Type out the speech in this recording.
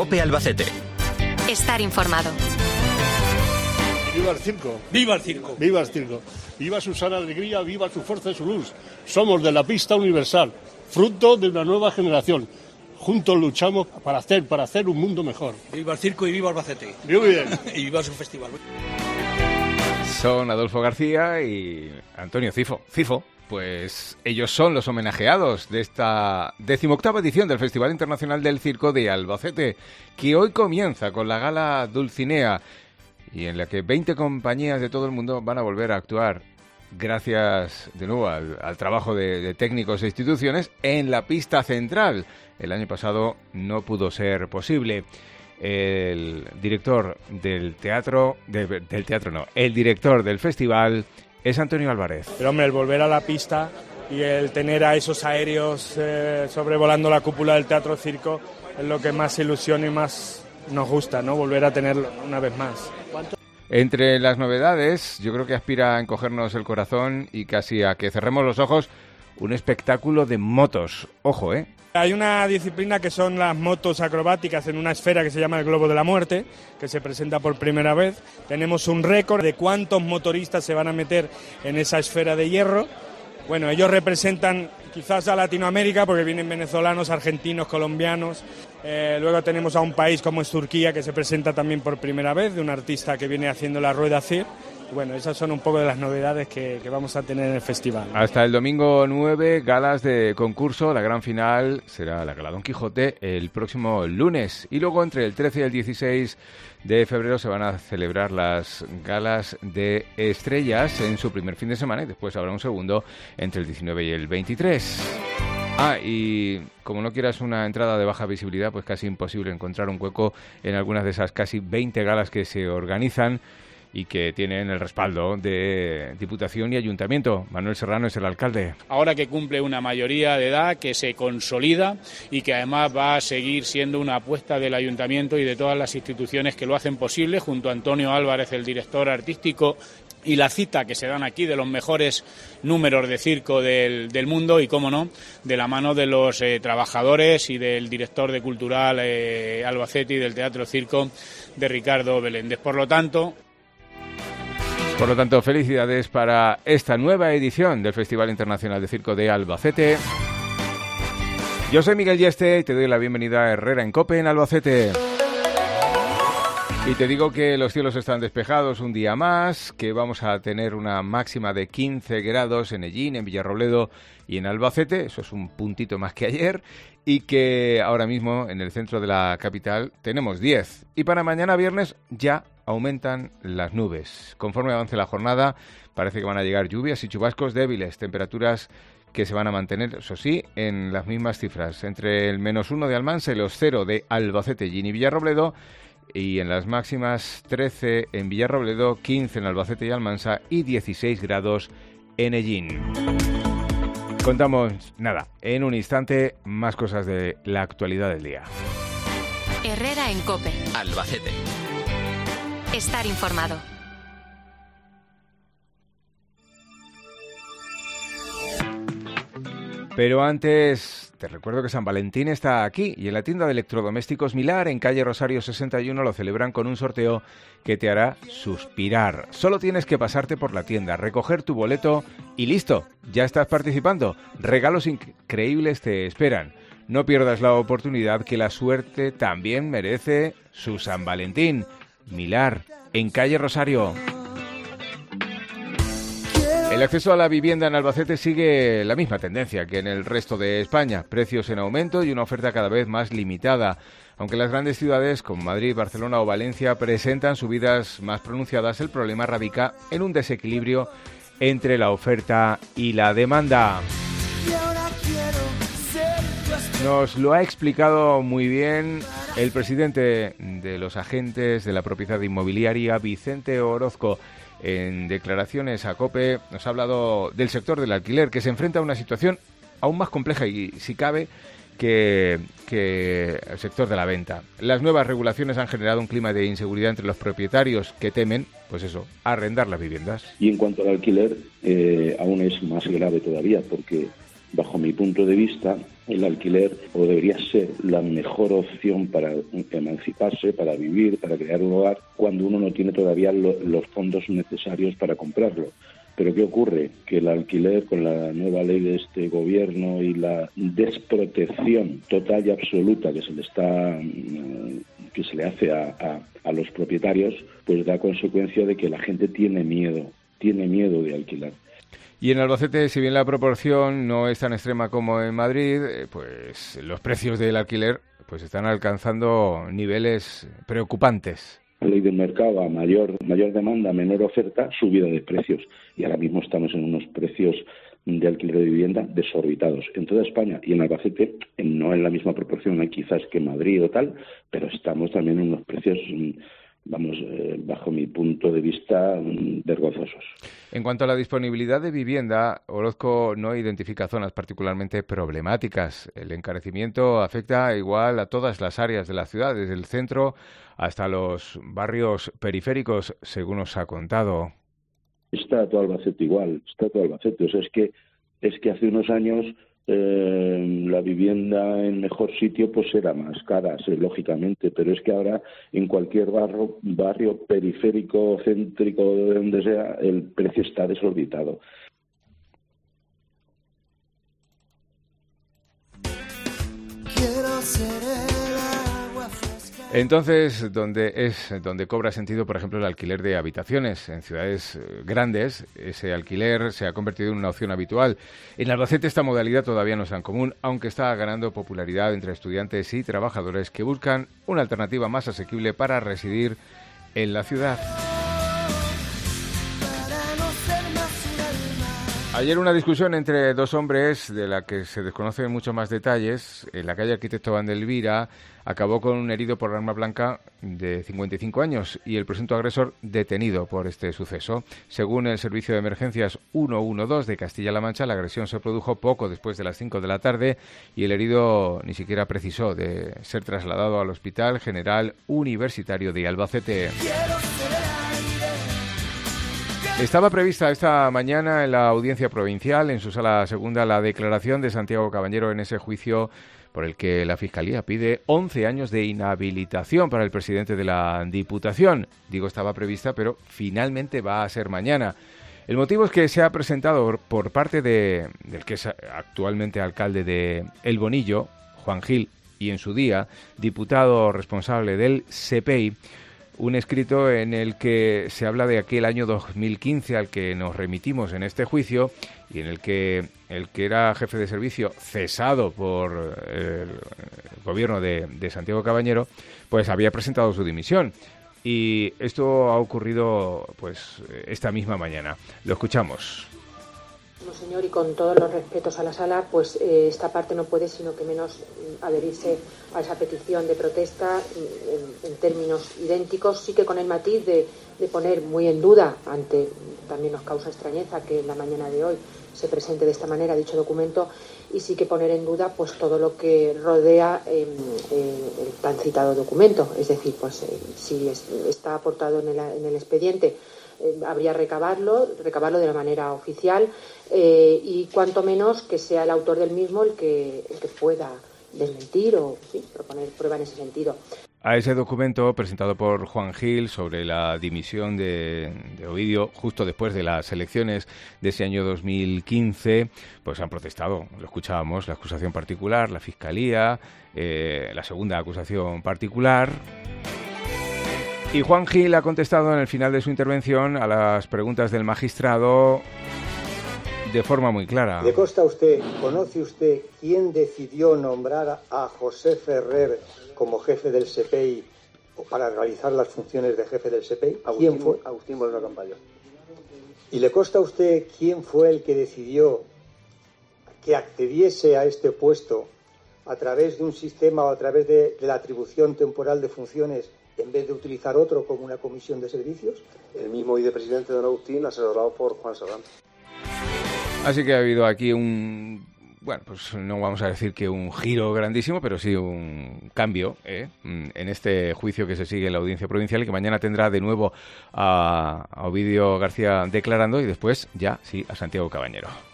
COPE Albacete. Estar informado. ¡Viva el circo! ¡Viva el circo! ¡Viva el circo! ¡Viva su sana alegría, viva su fuerza y su luz! Somos de la pista universal, fruto de una nueva generación. Juntos luchamos para hacer un mundo mejor. ¡Viva el circo y viva Albacete! Muy bien. Y viva su festival. Son Adolfo García y Antonio Cifo. Pues ellos son los homenajeados de esta 18ª edición del Festival Internacional del Circo de Albacete, que hoy comienza con la gala Dulcinea y en la que 20 compañías de todo el mundo van a volver a actuar gracias de nuevo al trabajo de técnicos e instituciones en la pista central. El año pasado no pudo ser posible. El director del el director del festival es Antonio Álvarez. Pero hombre, el volver a la pista y el tener a esos aéreos sobrevolando la cúpula del Teatro Circo es lo que más ilusiona y más nos gusta, ¿no? Volver a tenerlo una vez más. Entre las novedades, yo creo que aspira a encogernos el corazón y casi a que cerremos los ojos, un espectáculo de motos. Ojo, ¿eh? Hay una disciplina que son las motos acrobáticas en una esfera que se llama el Globo de la Muerte, que se presenta por primera vez. Tenemos un récord de cuántos motoristas se van a meter en esa esfera de hierro. Bueno, ellos representan quizás a Latinoamérica porque vienen venezolanos, argentinos, colombianos. Luego tenemos a un país como es Turquía, que se presenta también por primera vez, de un artista que viene haciendo la rueda CIR. Bueno, esas son un poco de las novedades que vamos a tener en el festival. Hasta el domingo 9, galas de concurso. La gran final será la Gala Don Quijote el próximo lunes. Y luego entre el 13 y el 16 de febrero se van a celebrar las galas de estrellas en su primer fin de semana y después habrá un segundo entre el 19 y el 23. Y como no quieras una entrada de baja visibilidad, pues casi imposible encontrar un hueco en algunas de esas casi 20 galas que se organizan y que tienen el respaldo de Diputación y Ayuntamiento. Manuel Serrano es el alcalde. Ahora que cumple una mayoría de edad, que se consolida y que además va a seguir siendo una apuesta del Ayuntamiento y de todas las instituciones que lo hacen posible, junto a Antonio Álvarez, el director artístico, y la cita que se dan aquí de los mejores números de circo del mundo y, cómo no, de la mano de los trabajadores y del director de Cultural Albacete y del Teatro Circo de Ricardo Beléndez. Por lo tanto, felicidades para esta nueva edición del Festival Internacional de Circo de Albacete. Yo soy Miguel Yeste y te doy la bienvenida a Herrera en COPE en Albacete. Y te digo que los cielos están despejados un día más, que vamos a tener una máxima de 15 grados en Ellín, en Villarrobledo y en Albacete, eso es un puntito más que ayer, y que ahora mismo en el centro de la capital tenemos 10. Y para mañana viernes ya aumentan las nubes. Conforme avance la jornada, parece que van a llegar lluvias y chubascos débiles, temperaturas que se van a mantener, eso sí, en las mismas cifras, entre el -1 de Almansa y los 0 de Albacete, Ellín y Villarrobledo, y en las máximas 13 en Villarrobledo, 15 en Albacete y Almansa y 16 grados en Ellín. Contamos, en un instante, más cosas de la actualidad del día. Herrera en COPE. Albacete. Estar informado. Pero antes, te recuerdo que San Valentín está aquí y en la tienda de electrodomésticos Milar, en calle Rosario 61, lo celebran con un sorteo que te hará suspirar. Solo tienes que pasarte por la tienda, recoger tu boleto y listo, ya estás participando. Regalos increíbles te esperan. No pierdas la oportunidad, que la suerte también merece su San Valentín. Milar, en calle Rosario. El acceso a la vivienda en Albacete sigue la misma tendencia que en el resto de España. Precios en aumento y una oferta cada vez más limitada. Aunque las grandes ciudades como Madrid, Barcelona o Valencia presentan subidas más pronunciadas, el problema radica en un desequilibrio entre la oferta y la demanda. Nos lo ha explicado muy bien el presidente de los agentes de la propiedad inmobiliaria, Vicente Orozco. En declaraciones a COPE nos ha hablado del sector del alquiler, que se enfrenta a una situación aún más compleja y, si cabe, que el sector de la venta. Las nuevas regulaciones han generado un clima de inseguridad entre los propietarios que temen, arrendar las viviendas. Y en cuanto al alquiler, aún es más grave todavía, porque bajo mi punto de vista, el alquiler, o debería ser la mejor opción para emanciparse, para vivir, para crear un hogar, cuando uno no tiene todavía los fondos necesarios para comprarlo. Pero ¿qué ocurre? Que el alquiler, con la nueva ley de este gobierno y la desprotección total y absoluta que se le hace a los propietarios, pues da consecuencia de que la gente tiene miedo de alquilar. Y en Albacete, si bien la proporción no es tan extrema como en Madrid, pues los precios del alquiler pues están alcanzando niveles preocupantes. La ley del mercado, a mayor demanda, menor oferta, subida de precios. Y ahora mismo estamos en unos precios de alquiler de vivienda desorbitados en toda España, y en Albacete no en la misma proporción quizás que en Madrid o tal, pero estamos también en unos precios, bajo mi punto de vista, vergonzosos. En cuanto a la disponibilidad de vivienda, Orozco no identifica zonas particularmente problemáticas. El encarecimiento afecta igual a todas las áreas de la ciudad, desde el centro hasta los barrios periféricos, según nos ha contado. Está todo Albacete igual, está todo Albacete. O sea, es que hace unos años la vivienda en mejor sitio pues era más cara, lógicamente, pero es que ahora en cualquier barrio periférico, céntrico, de donde sea, el precio está desorbitado. Quiero ser el agua fresca. Entonces, donde cobra sentido, por ejemplo, el alquiler de habitaciones. En ciudades grandes, ese alquiler se ha convertido en una opción habitual. En Albacete esta modalidad todavía no es tan común, aunque está ganando popularidad entre estudiantes y trabajadores que buscan una alternativa más asequible para residir en la ciudad. Ayer una discusión entre dos hombres, de la que se desconocen muchos más detalles, en la calle Arquitecto Vandelvira, acabó con un herido por arma blanca de 55 años y el presunto agresor detenido por este suceso. Según el Servicio de Emergencias 112 de Castilla-La Mancha, la agresión se produjo poco después de las 5 de la tarde y el herido ni siquiera precisó de ser trasladado al Hospital General Universitario de Albacete. Estaba prevista esta mañana en la Audiencia Provincial, en su sala segunda, la declaración de Santiago Cabañero en ese juicio por el que la Fiscalía pide 11 años de inhabilitación para el presidente de la Diputación. Digo, estaba prevista, pero finalmente va a ser mañana. El motivo es que se ha presentado por parte del que es actualmente alcalde de El Bonillo, Juan Gil, y en su día diputado responsable del SEPEI, un escrito en el que se habla de aquel año 2015 al que nos remitimos en este juicio y en el que el que era jefe de servicio cesado por el gobierno de Santiago Cabañero, pues había presentado su dimisión. Y esto ha ocurrido pues esta misma mañana. Lo escuchamos. Señor, y con todos los respetos a la sala, pues esta parte no puede sino que menos adherirse a esa petición de protesta en términos idénticos, sí que con el matiz de poner muy en duda, también nos causa extrañeza que en la mañana de hoy se presente de esta manera dicho documento, y sí que poner en duda pues todo lo que rodea el tan citado documento, es decir, pues si está aportado en el expediente, habría recabarlo de la manera oficial y cuanto menos que sea el autor del mismo el que pueda desmentir o proponer prueba en ese sentido. A ese documento presentado por Juan Gil sobre la dimisión de Ovidio justo después de las elecciones de ese año 2015, pues han protestado, lo escuchábamos, la acusación particular, la Fiscalía, la segunda acusación particular. Y Juan Gil ha contestado en el final de su intervención a las preguntas del magistrado de forma muy clara. ¿Le consta a usted, conoce usted quién decidió nombrar a José Ferrer como jefe del SEPEI o para realizar las funciones de jefe del SEPEI? ¿Quién fue? Agustín Molero Campayo. ¿Y le consta a usted quién fue el que decidió que accediese a este puesto a través de un sistema o a través de la atribución temporal de funciones en vez de utilizar otro como una comisión de servicios? El mismo vicepresidente don Agustín, asesorado por Juan Serrano. Así que ha habido aquí pues no vamos a decir que un giro grandísimo, pero sí un cambio en este juicio que se sigue en la Audiencia Provincial y que mañana tendrá de nuevo a Ovidio García declarando y después ya sí a Santiago Cabañero.